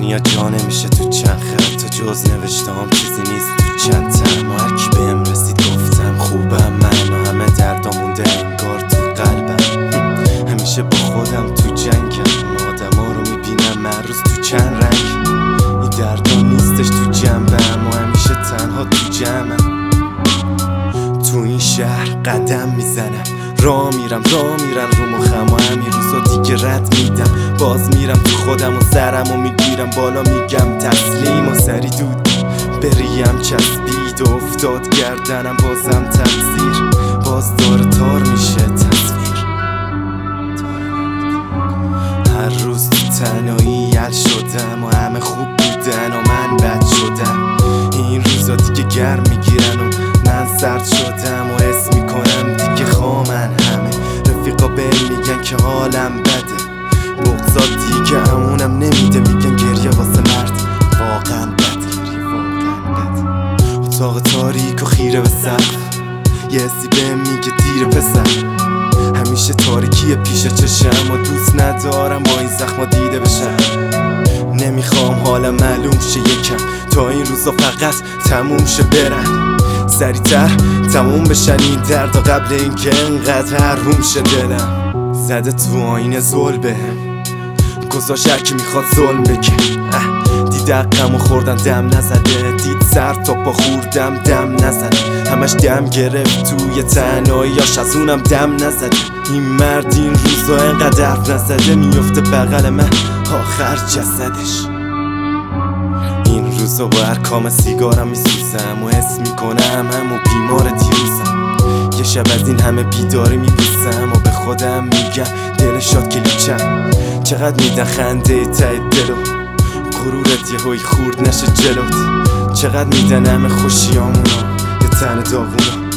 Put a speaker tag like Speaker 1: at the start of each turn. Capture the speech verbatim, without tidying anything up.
Speaker 1: دنیا جا نمیشه تو چند خط تا جز نوشتم چیزی نیست تو چند تم. هر کی بهم رسید گفتم خوبم من و همه دردا مونده انگار تو قلبم. همیشه با خودم تو جنگم، آدما رو میبینم من روز تو چند رنگ. این دردا نیستش تو جنبم و همیشه تنها تو جمعم. تو این شهر قدم میزنم، راه میرم راه میرم رو مخم و همین روزا دیگه رد میدم. باز میرم تو خودم و سرم و میگیرم بالا میگم تسلیم و سری دود بریم چسبید و افتاد گردنم بازم تقصیر. باز داره تار میشه تصویر. هر روز تو تنهایی یل شدم و همه خوب بودن و من بد شدم. این روزا دیگه گرم میگیرن و من سرد شدم و حس میکنم دیگه خامن. همه رفیقا بهم میگن که حالم بده، بغضا دیگه همونم نمیده، میگن گریه واسه مرد واقعا بده. اتاق تاریک و خیره به سقف، یه حسی بهم میگه دیر پسر. همیشه تاریکیه پیش چشم و دوست ندارم با این زخما دیده بشم. نمیخوام حالم معلوم شه یکم تا این روزا فقط تموم شه برن. سریعتر تموم بشن این درد و قبل اینکه انقدر حروم شه دلم. زده تو آینه زل بهم، گذاشت هرکی میخواد ظلم بگه. دید عقم و خوردن دم نزده، دید سر تا پا خوردم دم نزده. همش دم گرفت توی تنهاییاش از اونم دم نزده. این مرد این روزا انقدر حرف نزده، میفته بغل من آخر جسدش. این روزا با هر کام سیگارم میسوزم و حس میکنم همون بیمار دیروزم. یه شب از این همه بیداری میبوسم و به خودم میگم دل شاد کلیچم. چقدر میدن خنده ته دلو، غرورت یه هوی خورد نشه جلوت. چقدر میدن همه خوشیامونو یه تن داغونو.